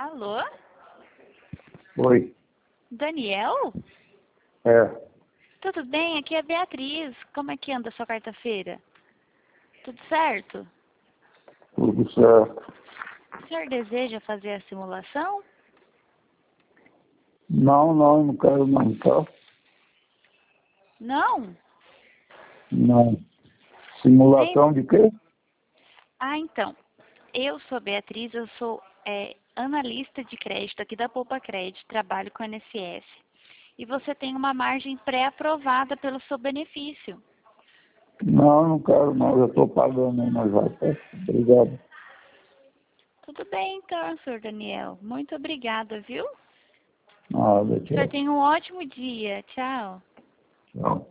Alô? Oi. Daniel? É, Tudo bem? Aqui é a Beatriz. Como é que anda a sua quarta-feira? Tudo certo? tudo certo. O senhor deseja fazer a simulação? Não quero não, tá? Não? Não. Nem... Simulação de quê? Ah, então. Eu sou a Beatriz, eu sou analista de crédito aqui da Poupa Crédito, trabalho com a INSS. E você tem uma margem pré-aprovada pelo seu benefício. Não quero não, já estou pagando aí, mas vai, tá? Obrigado. Tudo bem, então, senhor Daniel. Muito obrigada, viu? Nada, O senhor tchau. tem um ótimo dia. Tchau. Tchau.